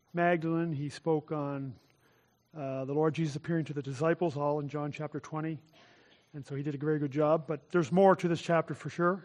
Magdalene. He spoke on the Lord Jesus appearing to the disciples, all in John chapter 20. And so he did a very good job. But there's more to this chapter for sure.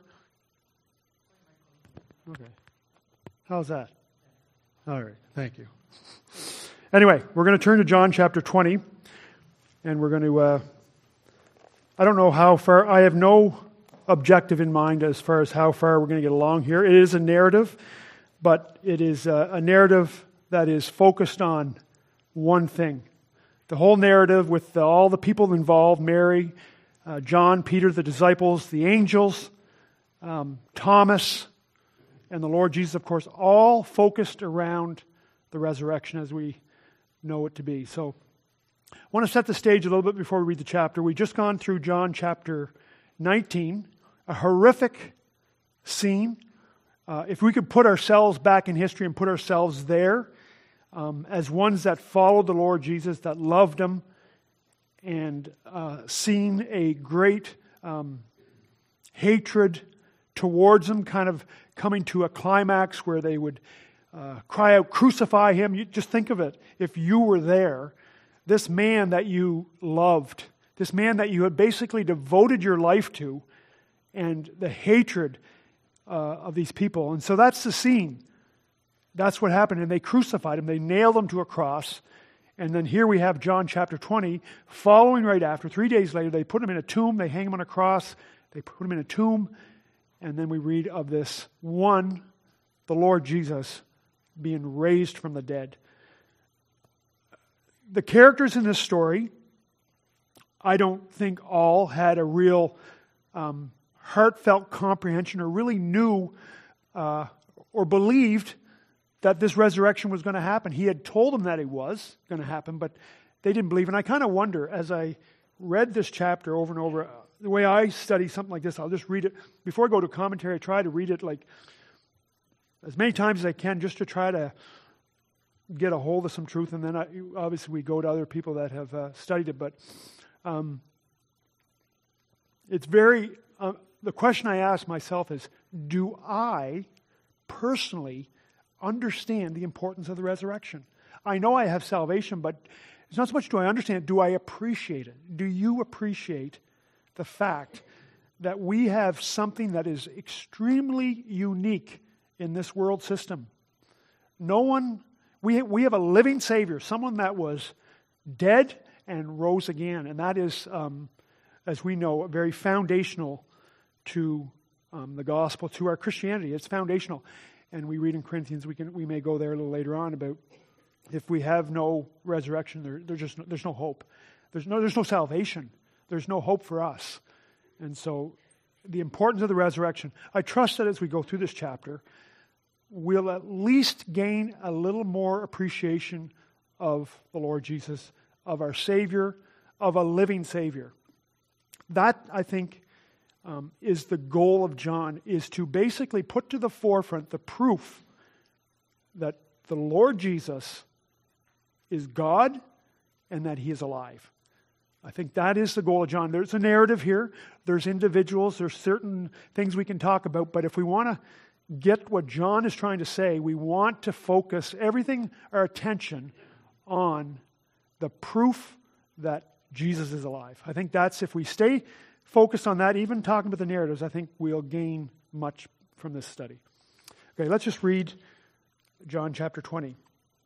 Okay. How's that? All right. Thank you. Anyway, we're going to turn to John chapter 20. And we're going to, I don't know how far, I have no objective in mind as far as how far we're going to get along here. It is a narrative, but it is a narrative that is focused on one thing. The whole narrative with all the people involved, Mary, John, Peter, the disciples, the angels, Thomas, and the Lord Jesus, of course, all focused around the resurrection as we know it to be. So I want to set the stage a little bit before we read the chapter. We've just gone through John chapter 19, a horrific scene. If we could put ourselves back in history and put ourselves there as ones that followed the Lord Jesus, that loved Him, and seen a great hatred towards Him, kind of coming to a climax where they would cry out, "Crucify Him." You just think of it. If you were there, this man that you loved, this man that you had basically devoted your life to, and the hatred of these people. And so that's the scene. That's what happened. And they crucified Him. They nailed Him to a cross. And then here we have John chapter 20, following right after. 3 days later, they put Him in a tomb. They hang Him on a cross. They put Him in a tomb. And then we read of this one, the Lord Jesus, being raised from the dead. The characters in this story, I don't think all had a real heartfelt comprehension or really knew or believed that this resurrection was going to happen. He had told them that it was going to happen, but they didn't believe. And I kind of wonder, as I read this chapter over and over, the way I study something like this, I'll just read it. Before I go to commentary, I try to read it like as many times as I can just to try to get a hold of some truth. And then obviously we go to other people that have studied it. But it's very, the question I ask myself is, do I personally understand the importance of the resurrection? I know I have salvation, but it's not so much do I understand, do I appreciate it? Do you appreciate the fact that we have something that is extremely unique in this world system? No one, we have a living Savior, someone that was dead and rose again. And that is, as we know, very foundational to the gospel, to our Christianity. It's foundational. And we read in Corinthians, we may go there a little later on about if we have no resurrection, there's no hope. There's no salvation. There's no hope for us. And so the importance of the resurrection, I trust that as we go through this chapter, we'll at least gain a little more appreciation of the Lord Jesus, of our Savior, of a living Savior. That, I think, is the goal of John, is to basically put to the forefront the proof that the Lord Jesus is God and that He is alive. I think that is the goal of John. There's a narrative here. There's individuals. There's certain things we can talk about. But if we want to get what John is trying to say, we want to focus everything, our attention, on the proof that Jesus is alive. I think that's, if we stay focused on that, even talking about the narratives, I think we'll gain much from this study. Okay, let's just read John chapter 20.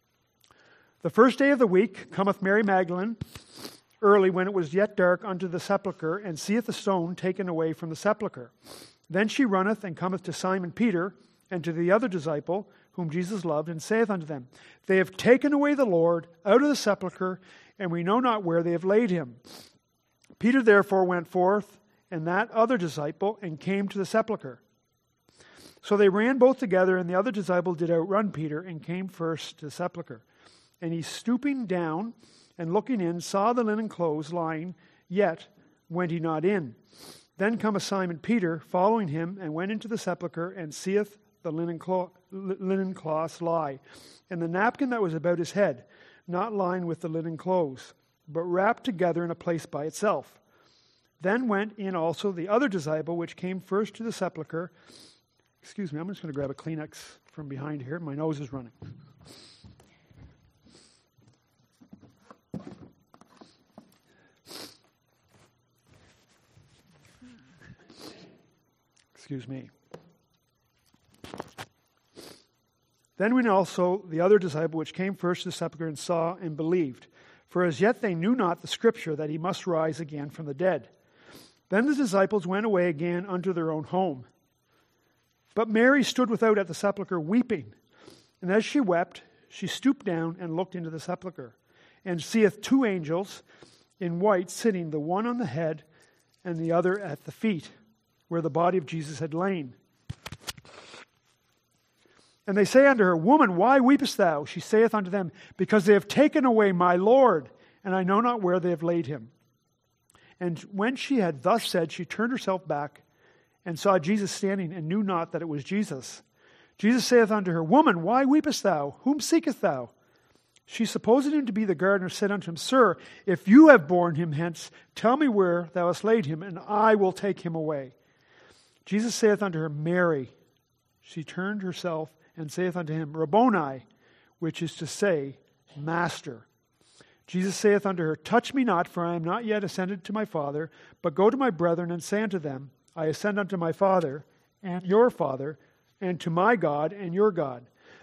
The first day of the week cometh Mary Magdalene early, when it was yet dark, unto the sepulchre, and seeth the stone taken away from the sepulchre. Then she runneth and cometh to Simon Peter and to the other disciple, whom Jesus loved, and saith unto them, They have taken away the Lord out of the sepulchre, and we know not where they have laid Him. Peter therefore went forth, and that other disciple, and came to the sepulchre. So they ran both together, and the other disciple did outrun Peter, and came first to the sepulchre. And he, stooping down and looking in, saw the linen clothes lying, yet went he not in. Then cometh Simon Peter, following him, and went into the sepulchre, and seeth the linen cloths lie, and the napkin that was about his head, not lying with the linen clothes, but wrapped together in a place by itself. Then went in also the other disciple, which came first to the sepulchre. Excuse me, I'm just going to grab a Kleenex from behind here. My nose is running. Excuse me. Then went also the other disciple which came first to the sepulchre and saw and believed. For as yet they knew not the scripture that he must rise again from the dead. Then the disciples went away again unto their own home. But Mary stood without at the sepulchre weeping. And as she wept, she stooped down and looked into the sepulchre, and seeth two angels in white sitting, the one on the head and the other at the feet, where the body of Jesus had lain. And they say unto her, Woman, why weepest thou? She saith unto them, Because they have taken away my Lord, and I know not where they have laid him. And when she had thus said, she turned herself back, and saw Jesus standing, and knew not that it was Jesus. Jesus saith unto her, Woman, why weepest thou? Whom seekest thou? She, supposing him to be the gardener, said unto him, Sir, if you have borne him hence, tell me where thou hast laid him, and I will take him away. Jesus saith unto her, Mary. She turned herself and saith unto him, Rabboni, which is to say, Master. Jesus saith unto her, Touch me not, for I am not yet ascended to my Father, but go to my brethren and say unto them, I ascend unto my Father and your Father, and to my God and your God.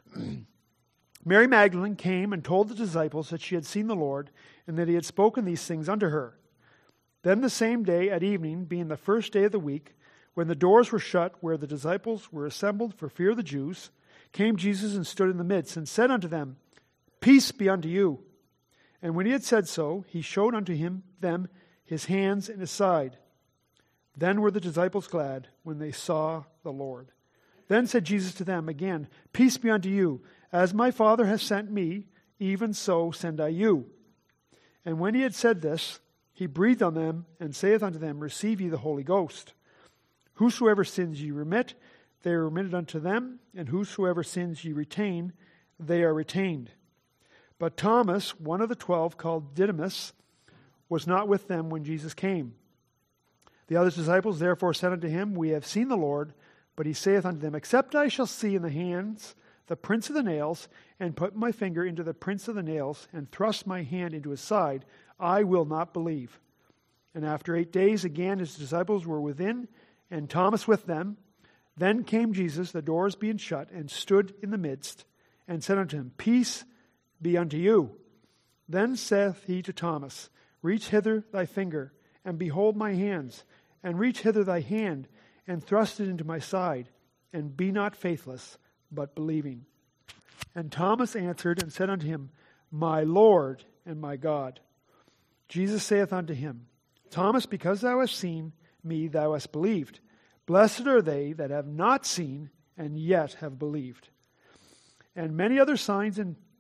Mary Magdalene came and told the disciples that she had seen the Lord, and that he had spoken these things unto her. Then the same day at evening, being the first day of the week, when the doors were shut where the disciples were assembled for fear of the Jews, came Jesus and stood in the midst, and said unto them, Peace be unto you. And when he had said so, he showed unto them his hands and his side. Then were the disciples glad when they saw the Lord. Then said Jesus to them again, Peace be unto you. As my Father has sent me, even so send I you. And when he had said this, he breathed on them, and saith unto them, Receive ye the Holy Ghost. Whosoever sins ye remit, they are remitted unto them, and whosoever sins ye retain, they are retained. But Thomas, one of the 12, called Didymus, was not with them when Jesus came. The other disciples therefore said unto him, We have seen the Lord. But he saith unto them, Except I shall see in the hands the prints of the nails, and put my finger into the prints of the nails, and thrust my hand into his side, I will not believe. And after 8 days again his disciples were within, and Thomas with them. Then came Jesus, the doors being shut, and stood in the midst, and said unto him, Peace be unto you. Then saith he to Thomas, Reach hither thy finger, and behold my hands, and reach hither thy hand, and thrust it into my side, and be not faithless, but believing. And Thomas answered and said unto him, My Lord and my God. Jesus saith unto him, Thomas, because thou hast seen me, thou hast believed. Blessed are they that have not seen, and yet have believed. And many other signs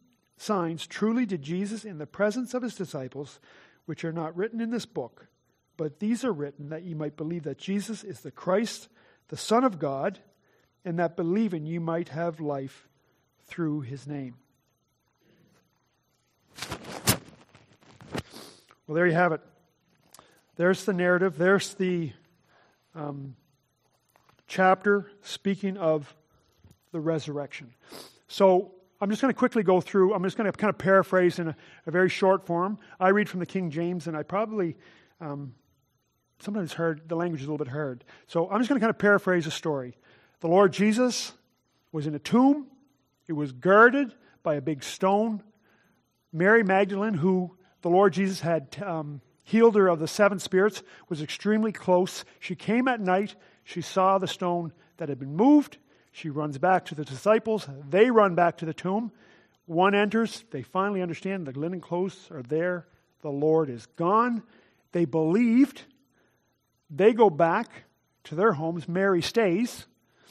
truly did Jesus in the presence of his disciples, which are not written in this book. But these are written that ye might believe that Jesus is the Christ, the Son of God, and that believing ye might have life through his name. Well, there you have it. There's the narrative. There's the chapter speaking of the resurrection. So I'm just going to quickly go through. I'm just going to kind of paraphrase in a very short form. I read from the King James, and I probably sometimes the language is a little bit hard. So I'm just going to kind of paraphrase the story. The Lord Jesus was in a tomb. It was guarded by a big stone. Mary Magdalene, who the Lord Jesus had healed her of the 7 spirits, was extremely close. She came at night. She saw the stone that had been moved. She runs back to the disciples. They run back to the tomb. One enters. They finally understand the linen clothes are there. The Lord is gone. They believed. They go back to their homes. Mary stays.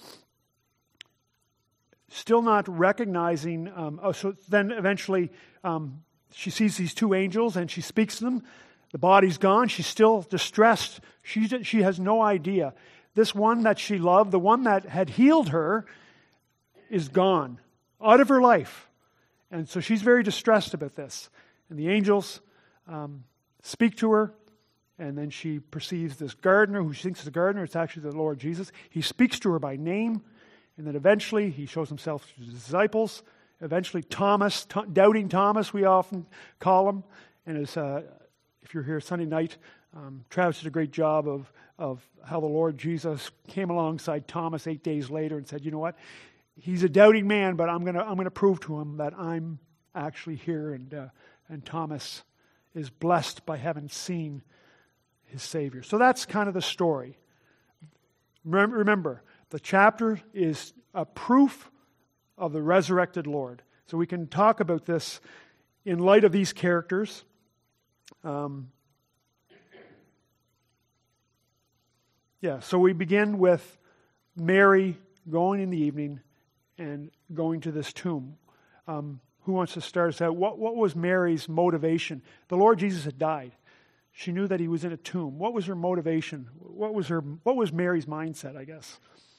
Still not recognizing. So then eventually she sees these 2 angels and she speaks to them. The body's gone. She's still distressed. She has no idea. This one that she loved, the one that had healed her, is gone, out of her life. And so she's very distressed about this. And the angels speak to her, and then she perceives this gardener, who she thinks is a gardener. It's actually the Lord Jesus. He speaks to her by name, and then eventually he shows himself to the disciples. Eventually Thomas, doubting Thomas, we often call him, and if you're here Sunday night, Travis did a great job of how the Lord Jesus came alongside Thomas 8 days later and said, you know what? He's a doubting man, but I'm gonna prove to him that I'm actually here. And Thomas is blessed by having seen his Savior. So that's kind of the story. Remember, the chapter is a proof of the resurrected Lord. So we can talk about this in light of these characters. So we begin with Mary going in the evening and going to this tomb. Who wants to start us out? What was Mary's motivation? The Lord Jesus had died. She knew that he was in a tomb. What was her motivation? What was Mary's mindset, I guess?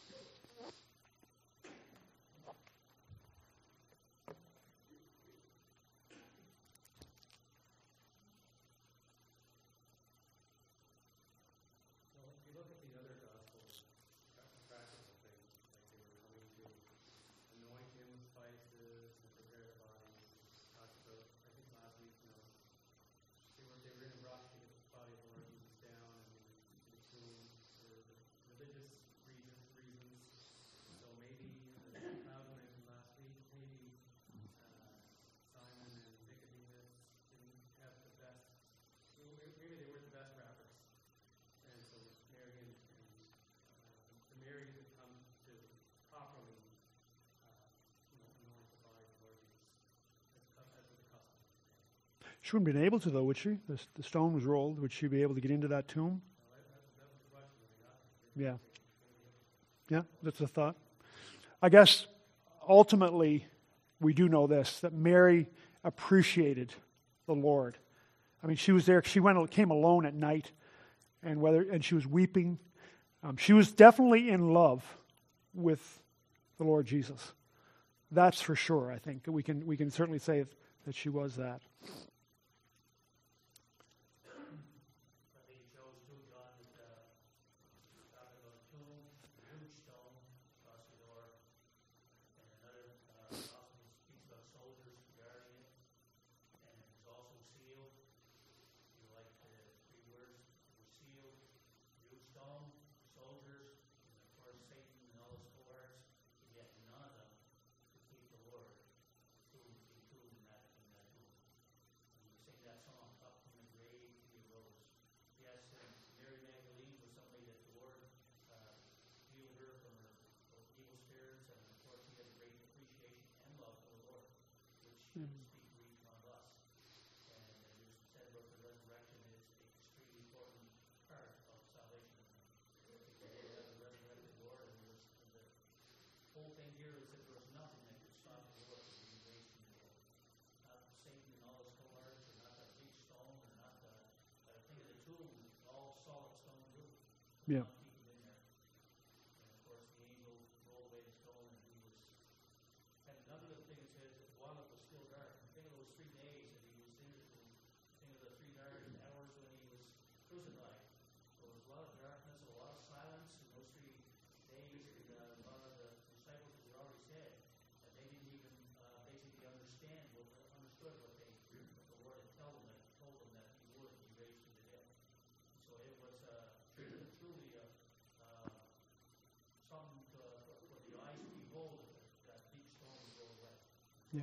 She wouldn't have been able to, though, would she? The stone was rolled. Would she be able to get into that tomb? Yeah. Yeah, that's a thought. I guess, ultimately, we do know this, that Mary appreciated the Lord. I mean, she was there. She came alone at night, and she was weeping. She was definitely in love with the Lord Jesus. That's for sure, I think. We can certainly say that she was that. Yeah. Yeah.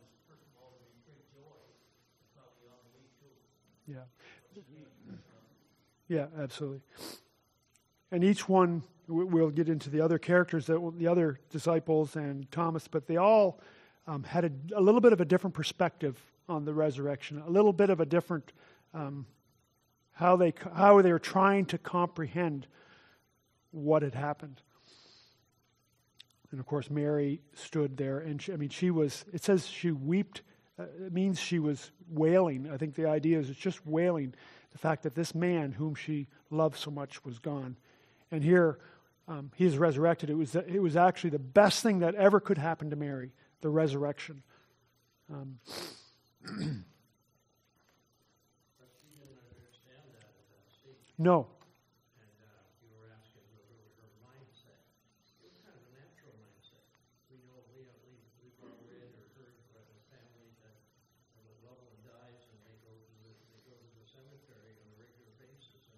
Yeah. Yeah, absolutely. And each one, we'll get into the other characters, the other disciples and Thomas, but they all had a little bit of a different perspective on the resurrection, a little bit of a different how they were trying to comprehend what had happened. And of course, Mary stood there, and it says she wept. It means she was wailing. I think the idea is it's just wailing the fact that this man whom she loved so much was gone. And here, he is resurrected. It was actually the best thing that ever could happen to Mary, the resurrection. But she didn't understand that at that stage. No. And you were asking what was her mindset. It was kind of a natural mindset. We've all read or heard about a family that when a loved one dies and they go to the cemetery on a regular basis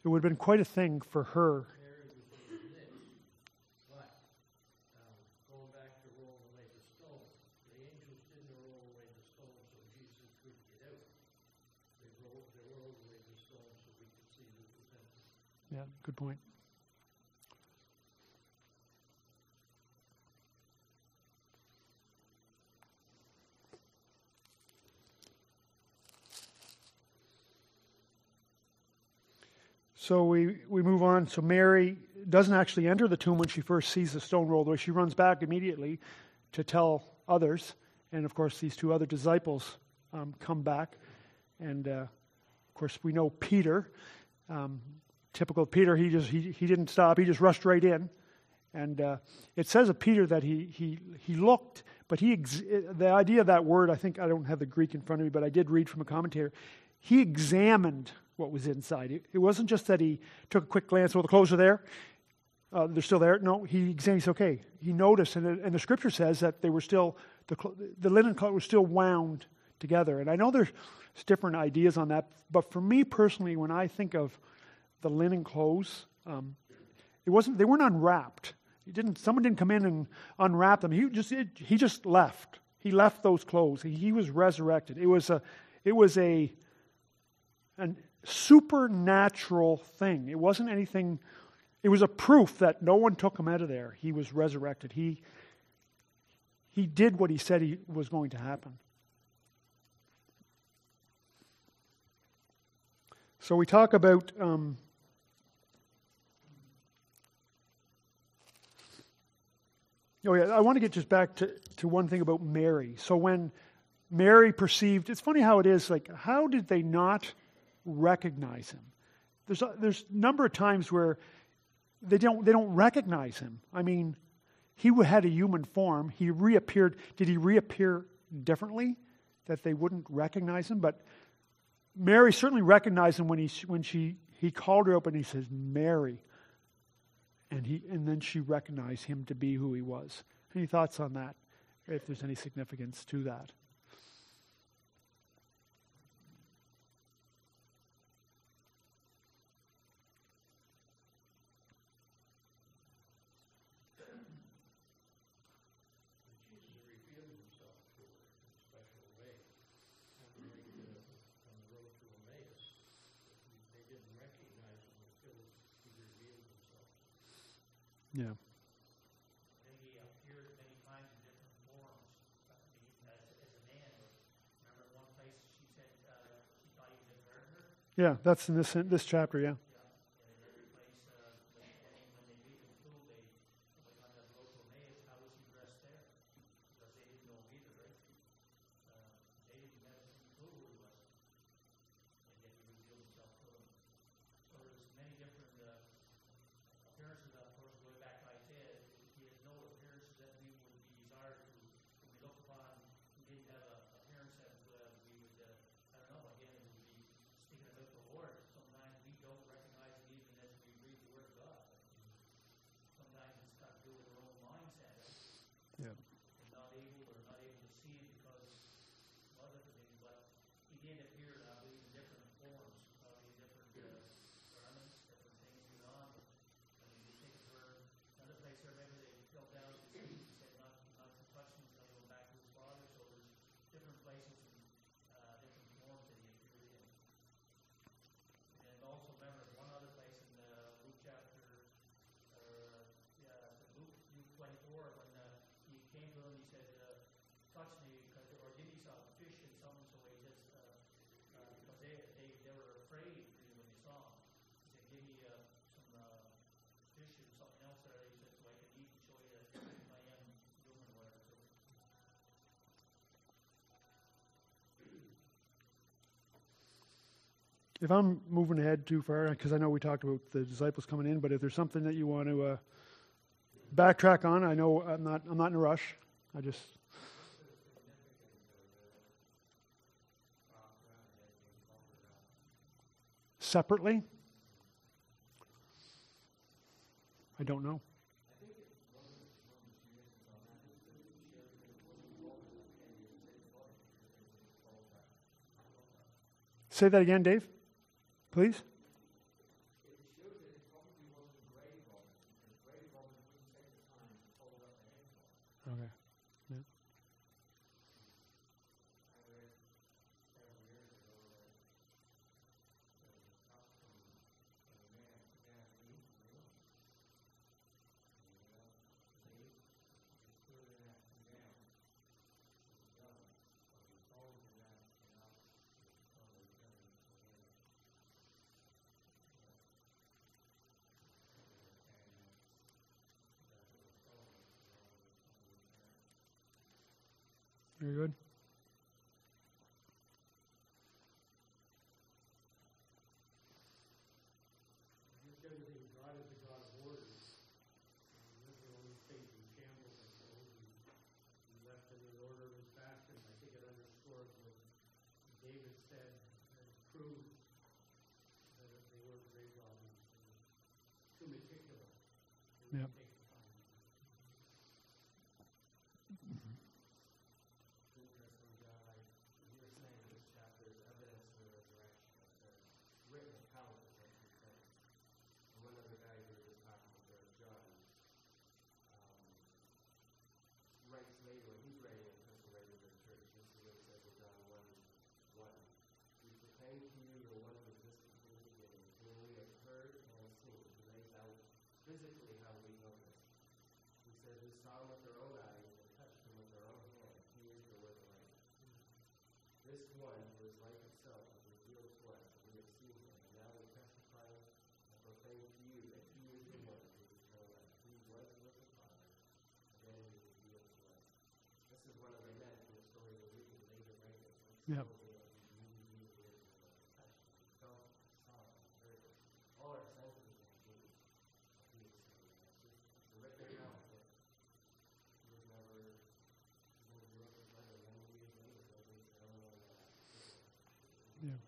It would have been quite a thing for her. Mary was in the midst. But going back to rolling away the stone, the angels didn't roll away the stone so Jesus could get out. They rolled away the stone so we could see that it was empty. Yeah, good point. So we move on. So Mary doesn't actually enter the tomb when she first sees the stone rolled away. She runs back immediately to tell others. And of course, these two other disciples come back. And of course, we know Peter. Typical Peter, he didn't stop. He just rushed right in. And it says of Peter that he looked, but the idea of that word, I think I don't have the Greek in front of me, but I did read from a commentator. He examined what was inside. It wasn't just that he took a quick glance. Oh, the clothes are there. They're still there. No, he examined. He's okay. He noticed, and the scripture says that they were still the linen cloth was still wound together. And I know there's different ideas on that, but for me personally, when I think of the linen clothes, they weren't unwrapped. Someone didn't come in and unwrap them. He just left. He left those clothes. He was resurrected. It was a supernatural thing. It wasn't anything. It was a proof that no one took him out of there. He was resurrected. He did what he said he was going to happen. So we talk about I want to get just back to one thing about Mary. So when Mary perceived, it's funny how it is, like, how did they not recognize him? There's a number of times where they don't recognize him. I mean, he had a human form. He reappeared. Did he reappear differently that they wouldn't recognize him? But Mary certainly recognized him when he called her up and he says, Mary. And then she recognized him to be who he was. Any thoughts on that? If there's any significance to that? Jesus revealed himself to her in a special way. On the road to Emmaus, they didn't recognize him until he revealed himself. Yeah. I think he appeared many times in different forms, as a man. Remember one place she said she thought he was a gardener? Yeah, that's in this chapter, yeah. Yeah. And in every place, when they leave the tomb, on the road to Emmaus, how was he dressed there? Because they didn't know him either, right? They didn't have any clue who he was. And yet he revealed himself to them. So there's many different appearances, of course, going back to Isaiah. He has no appearances that we would be desired to, when we look upon, he didn't have an appearance that we would, I don't know, again, it would be speaking about the Lord. Sometimes we don't recognize it even as we read the Word of God. Sometimes it's got to do with our own mindset. Yeah. And not able to see it because of other things. But he did appear, I believe, in different forms, probably different garments, different things going on. I mean, you think of her, another place I remember they fell down at his feet. He said not to touch him until he went back to his father. So there's different places and different forms that he appeared in. And also remember one other place in Luke chapter, Luke 24, when he came to him, he said, touch me, or give me some fish and something. So he says, because they were afraid really when they saw him. He said, give me some fish and something else there. He said, so I can eat and show you that I am human or whatever. So, If I'm moving ahead too far, because I know we talked about the disciples coming in, but if there's something that you want to backtrack on, I know I'm not in a rush. I just separately. I don't know. Say that again, Dave, please. Okay. Yeah. I read several years ago that the outcome of a man leaves the room. Leave, he's further than that down. He's done. But he's always enough to come return to him. Very good. Just everything, God is a God of order. This is only faith in shambles, I suppose. He left it in order of his fashion. I think it underscores what David said and proved that they were great robbers. They were too meticulous. They Yep. didn't take the time. It's interesting, John, like you were saying, this chapter is evidence of the resurrection. It's a written account of what he said. And one of the guys we were just talking about there, John, writes later when he's writing an epistle writing to the church. This is what it says in John 1:1. We proclaim to you the one who existed from the beginning, whom we have heard and seen. He lays out physically how we know this. He says we saw him with our own eyes and touched him with our own hands. He is the word of life. This one who is life itself was revealed to us, and we have seen him. And now we testify and proclaim to you that he is the one who is eternal life. He was with the Father, and then he was revealed to us. This is one of the men from the story we're reading later, right? Yep. All our senses are engaged. He was saying that. It's a written account that he was never going to do his letter. Then years later, they said, oh, no, no. Yeah.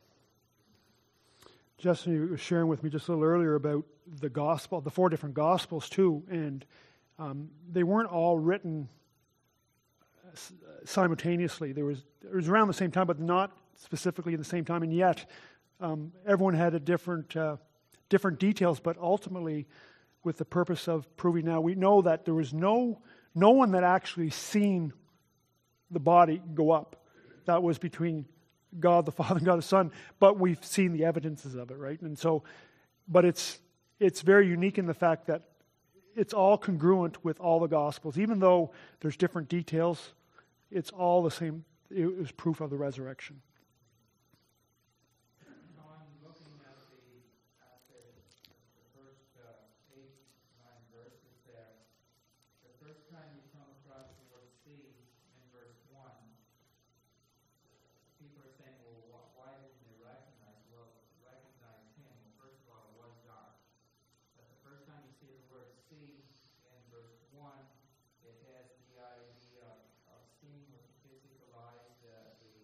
Justin, you were sharing with me just a little earlier about the gospel, the 4 different gospels too, and they weren't all written simultaneously. It was around the same time, but not specifically at the same time, and yet everyone had a different details, but ultimately with the purpose of proving. Now we know that there was no one that actually seen the body go up. That was between God the Father and God the Son, but we've seen the evidences of it, right? And so, but it's very unique in the fact that it's all congruent with all the Gospels. Even though there's different details, it's all the same. It was proof of the resurrection. On looking at the first 8, 9 verses there, the first time you come across the word see in verse 1, people are saying, well, why didn't they recognize him? Well, first of all, it was dark. But the first time you see the word see in verse 1, it has the idea of seeing with the physical eyes, the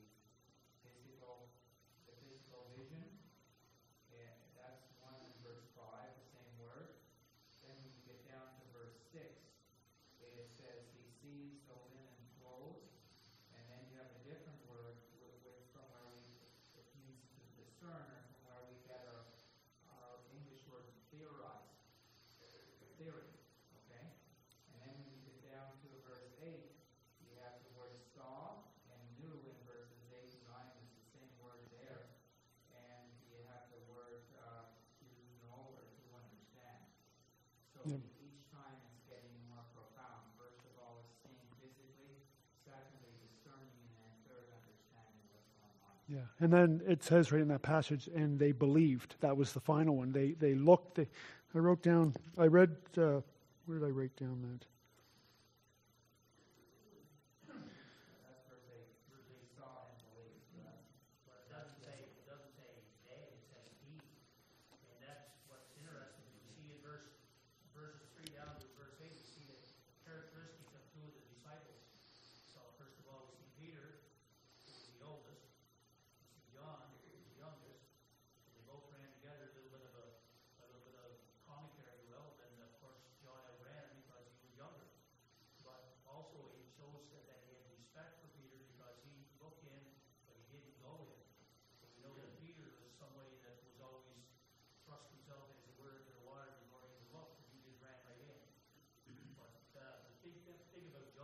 physical vision. And that's one in verse 5, the same word. Then when you get down to verse 6, it says he sees the linen clothes. And then you have a different word from where it means to discern, or from where we get our English word theorize. Theory, okay? And then when you get down to verse 8, you have the word saw and knew in verses 8 and 9. It's the same word there. And you have the word to know or to understand. So Yep. each time it's getting more profound. First of all, it's seeing physically. Secondly, discerning. And then third, understanding what's going on. Yeah, and then it says right in that passage, and they believed. That was the final one. They looked. I wrote down. I read. Where did I write down that? That's verse 8. They saw and believed. But it doesn't say they, it says he. And that's what's interesting. You see in verses 3 down to verse 8, you see the characteristics of 2 of the disciples. So first of all, we see Peter, who was the oldest. We see John, who was the youngest. And they both ran together. A little bit of commentary, well, and of course John outran him because he was younger. But also it shows that he had respect for Peter because he looked in, but he didn't go in. So we know that Peter was somebody that was always thrust himself, as it were, into the water before he even looked, and he just ran right in. But the big thing about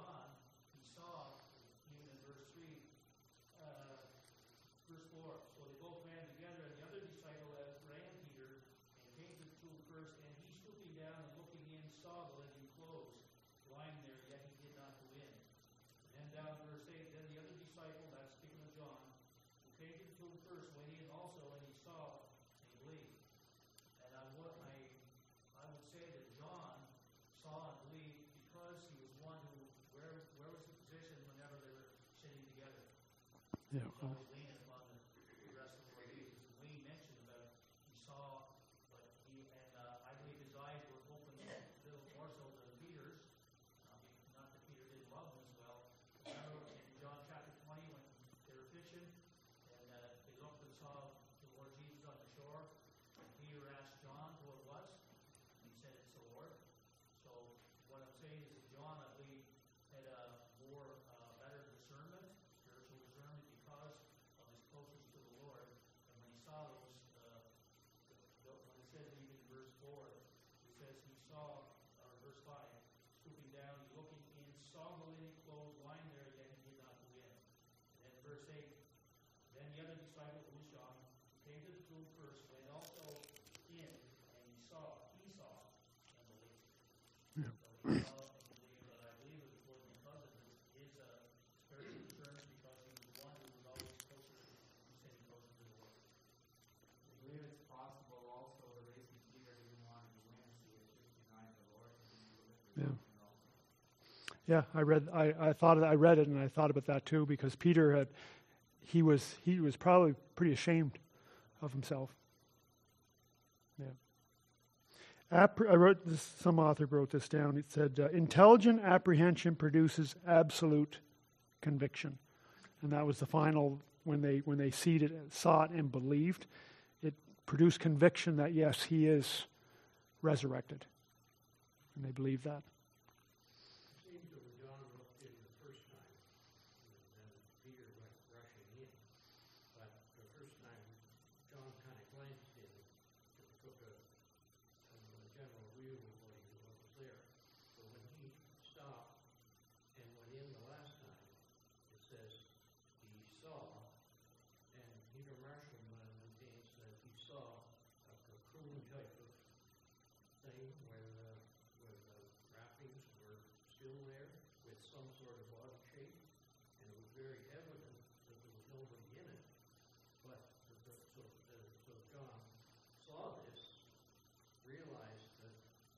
shore. So they both ran together, and the other disciple ran Peter and came to the tomb first, and he stooping down and looking in saw the linen clothes lying there, yet he did not go in. And then down to verse 8, then the other disciple, that's speaking of John, who came to the tomb first, went in also, and he saw and he believed. And I would say that John saw and believed because he was one who, where was the position whenever they were sitting together? Yeah. He was always leaning upon the rest of the Lord Jesus. And Wayne mentioned about it. He saw, but I believe his eyes were opened a little more so than Peter's. Not that Peter didn't love him as well. Remember in John chapter 20 when they were fishing, and they looked and saw the Lord Jesus on the shore, and Peter asked John who it was, and he said, it's the Lord. So what I'm saying is that John, I believe, had a more better discernment, spiritual discernment, because of his closeness to the Lord. And when he saw those, when it says even in verse 4, it says he saw, or verse 5, stooping down, he looking in, saw the linen clothes lying there, yet he did not go in. And then verse 8, then the other disciple, who was John, who came to the tomb first, went also in, and he saw and believed. Yeah. So he saw and believed, and I believe it was because of his spiritual discernment, because he was one who was always closer, who said he closer to the Lord. I believe it's possible also the reason Peter didn't want to go in, so he had just denied the Lord and didn't do it. Yeah. Yeah, I read it and I thought about that too, because Peter he was probably pretty ashamed of himself. Yeah. I wrote this, some author wrote this down. It said, intelligent apprehension produces absolute conviction. And that was the final, when they saw it and believed, it produced conviction that yes, he is resurrected. And they believed that. It seems that when John looked in the first time, then Peter went rushing in. But the first time, John kind of glanced in, took a general view of what was there. So when he stopped and went in the last time, it says he saw, and Peter Marshall maintains that he saw a cocoon type of thing where the wrappings were still there with some sort of odd shape, and it was very evident that there was nobody in it. But so John saw this, realized that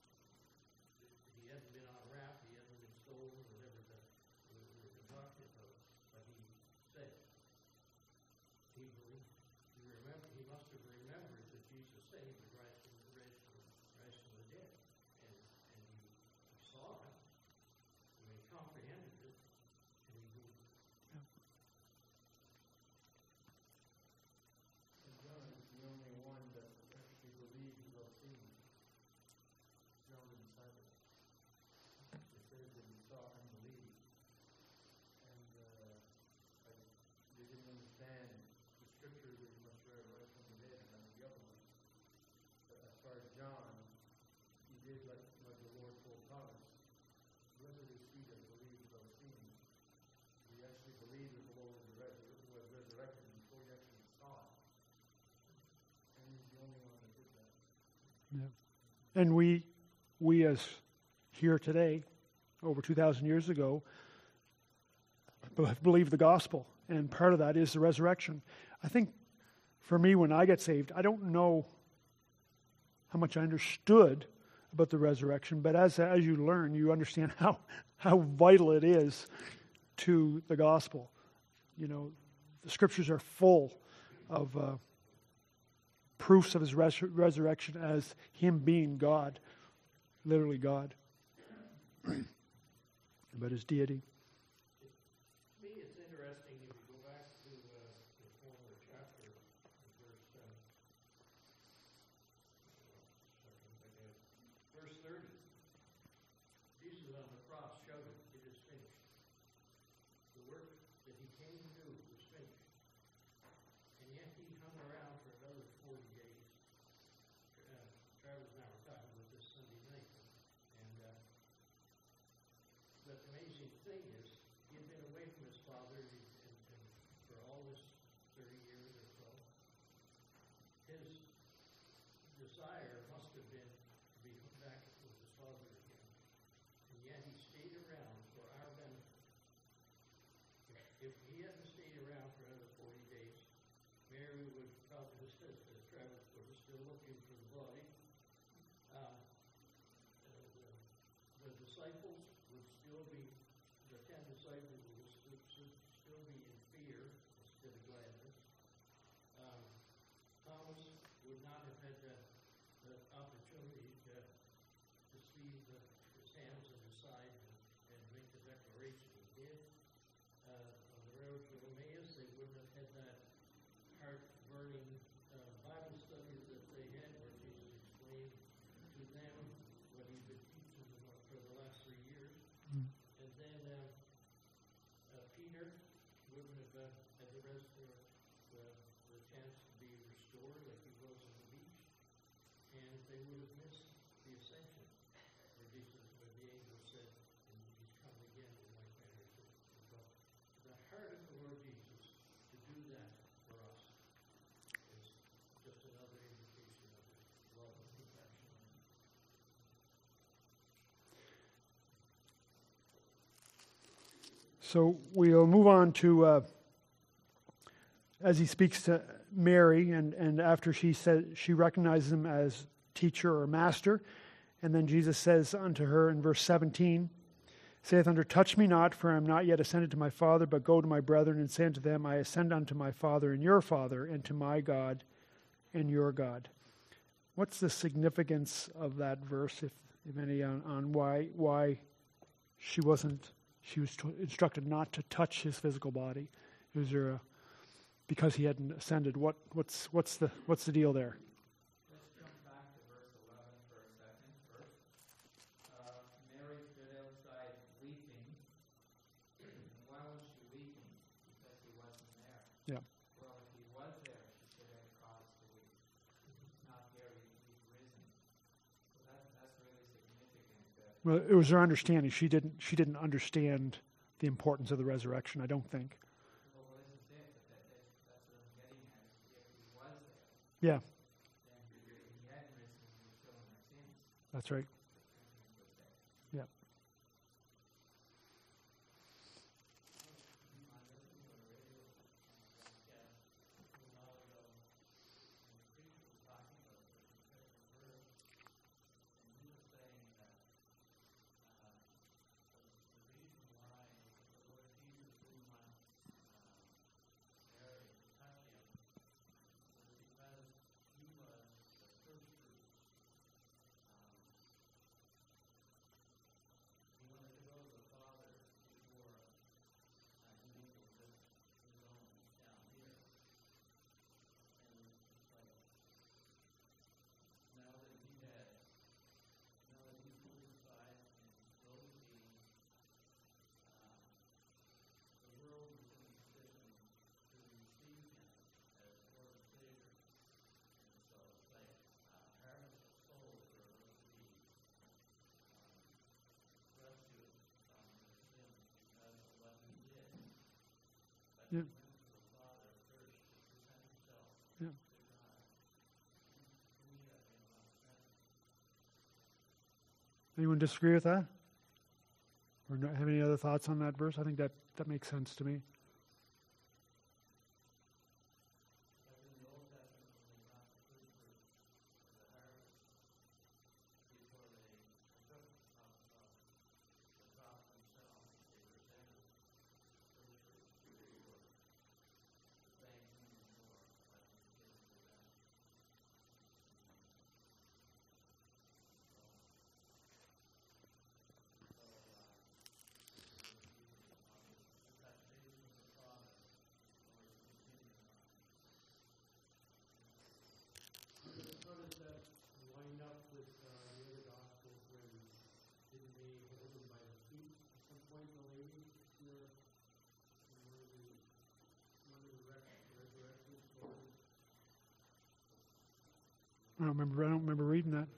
he hadn't been on a raft, he hadn't been stolen, whatever we've been talking about. But he said he must have remembered that Jesus saved the raised from the dead, and he saw it, and he comprehended it, and he believed. And John is the only one that actually believed without seeing. John the disciple. It says that he saw and believed. And they didn't understand the scripture that he must rise from the dead and the other ones. But as far as John, he did like the Lord told Thomas. Blessed is he that believes without seeing. He actually believed that the Lord was resurrected before he actually saw it. And he's the only one that did that. Yeah. And we as here today, over 2,000 years ago, believe the gospel. And part of that is the resurrection. I think for me, when I get saved, I don't know how much I understood about the resurrection, but as you learn, you understand how vital it is to the gospel. You know, the scriptures are full of proofs of his resurrection as him being God, literally God, about his deity. To me, it's interesting if you go back to the former chapter, verse 30. Jesus on the cross shouted, "It is finished." The work that he came to do was finished. And yet he hung around for another 40 days. Travis and I were talking about this Sunday night. But the amazing thing is, he had been away from his father and for all this 30 years or so, his desire must have been to be back with his father again. And yet he stayed around for our benefit. If he hadn't stayed around for another 40 days, Mary would probably, as Travis put it, still looking for the body. The disciples would still be, the 10 disciples would still be in fear instead of gladness. Thomas would not have had the opportunity to see his hands and his side and make the declaration he did. On the road to Emmaus, they wouldn't have had that heart-burning Bible study that they had where Jesus explained to them what he'd been teaching them for the last 3 years. Mm. And then Peter wouldn't have had the rest of the chance to be restored like he was on the beach. And they would have missed the ascension where the angel said, and he's coming again in like manner as well. The heart of the Lord Jesus to do that for us is just another indication of his love and compassion. So we'll move on to, as he speaks to Mary, and after she recognizes him as teacher or master, and then Jesus says unto her in verse 17, saith unto her, touch me not, for I am not yet ascended to my Father, but go to my brethren and say unto them, I ascend unto my Father and your Father, and to my God and your God. What's the significance of that verse, if any, on why she was instructed not to touch his physical body? Is there because he hadn't ascended? What's the deal there? Let's jump back to verse 11 for a second first. Mary stood outside weeping. Why was she weeping? Because he wasn't there. Yeah. Well, if he was there, she should have cause to weep. Not there, he's risen. So that's really significant. Well, it was her understanding. She didn't understand the importance of the resurrection, I don't think. Well, this is it. That's what I'm getting at. If he was there, Yeah, then if he hadn't risen, we were still in our sins. that's right. Yeah. Yeah. Yeah. Anyone disagree with that? Or not have any other thoughts on that verse? I think that makes sense to me. How does that line up with the other Gospels when didn't they hold him by the feet at some point, the lady here in one of the resurrection stories? I don't remember reading that.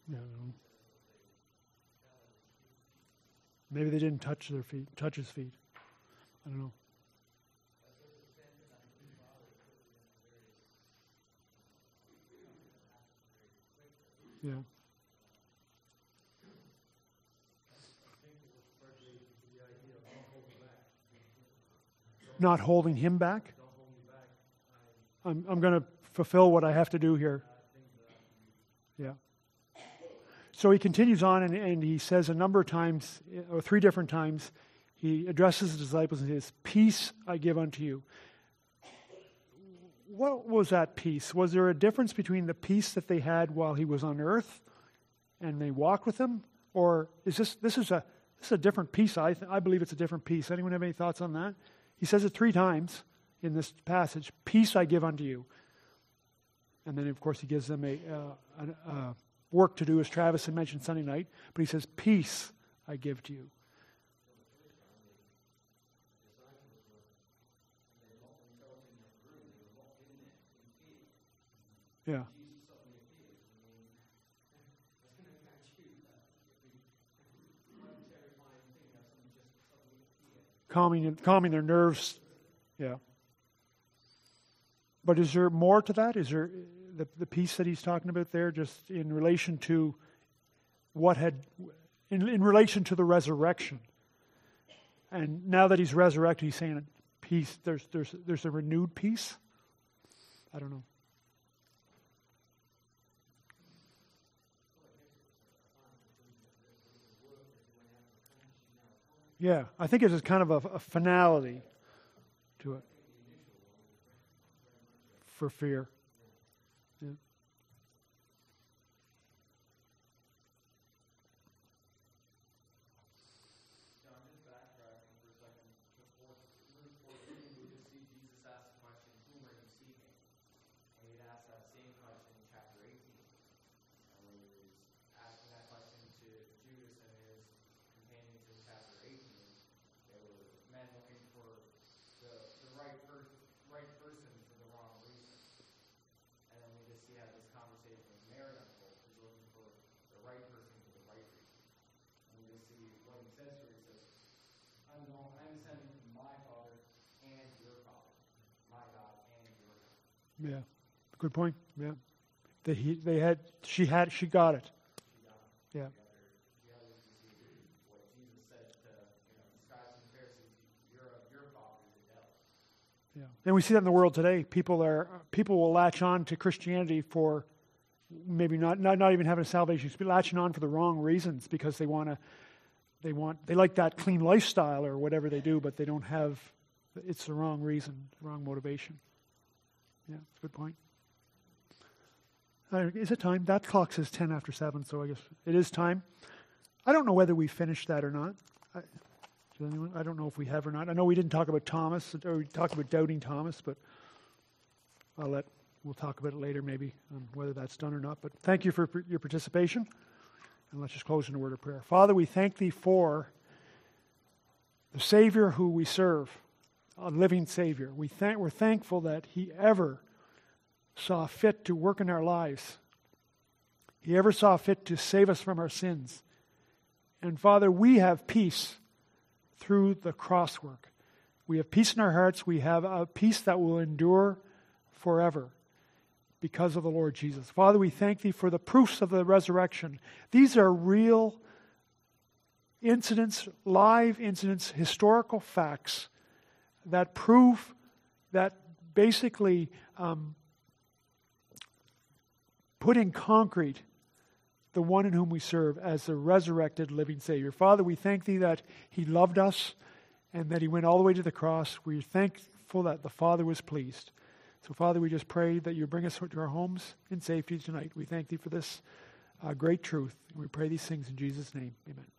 Yeah, I don't know. Maybe they didn't touch his feet. I don't know. Yeah. Not holding him back? I'm going to fulfill what I have to do here. Yeah. So he continues on and he says a number of times, or 3 different times, he addresses the disciples and says, "Peace I give unto you." What was that peace? Was there a difference between the peace that they had while he was on earth and they walked with him? Or is this is a different peace? I believe it's a different peace. Anyone have any thoughts on that? He says it 3 times in this passage, "Peace I give unto you." And then, of course, he gives them a work to do, as Travis had mentioned Sunday night. But he says, "Peace I give to you." Yeah. Calming their nerves. Yeah. But is there more to that? Is there the peace that he's talking about there, just in relation to in relation to the resurrection? And now that he's resurrected, he's saying peace. There's a renewed peace. I don't know. Yeah, I think it's kind of a finality to it. For fear. Yeah. John, just backtracking for a second. Luke 14, we just see Jesus ask the question, "Whom are you seeking?" And he'd ask that same question in chapter 18. And when he was asking that question to Judas and his companions in chapter 18, they were men looking for the right person for the wrong reason. And then we just see how this conversation with Mary unfolds. He's looking for the right person for the right reason. And we just see what he says to her. He says, I'm descending from my Father and your Father, my God and your God. Yeah. Good point. Yeah. She got it. She got it. Yeah. The others, you see what Jesus said to the scribes and Pharisees, your father is the devil. Yeah. And we see that in the world today. People will latch on to Christianity for maybe not even having a salvation, but latching on for the wrong reasons because they like that clean lifestyle or whatever they do, but they don't have. It's the wrong reason, the wrong motivation. Yeah, that's a good point. Is it time? That clock says 10 after 7, so I guess it is time. I don't know whether we finished that or not. I don't know if we have or not. I know we didn't talk about Thomas, or we talked about doubting Thomas, but we'll talk about it later maybe, whether that's done or not. But thank you for your participation, and let's just close in a word of prayer. Father, we thank Thee for the Savior who we serve, a living Savior. We're thankful that He ever saw fit to work in our lives. He ever saw fit to save us from our sins. And Father, we have peace through the cross work. We have peace in our hearts. We have a peace that will endure forever because of the Lord Jesus. Father, we thank Thee for the proofs of the resurrection. These are real incidents, live incidents, historical facts that prove that basically put in concrete the one in whom we serve as the resurrected living Savior. Father, we thank Thee that He loved us and that He went all the way to the cross. We're thankful that the Father was pleased. So, Father, we just pray that You bring us to our homes in safety tonight. We thank Thee for this great truth. We pray these things in Jesus' name. Amen.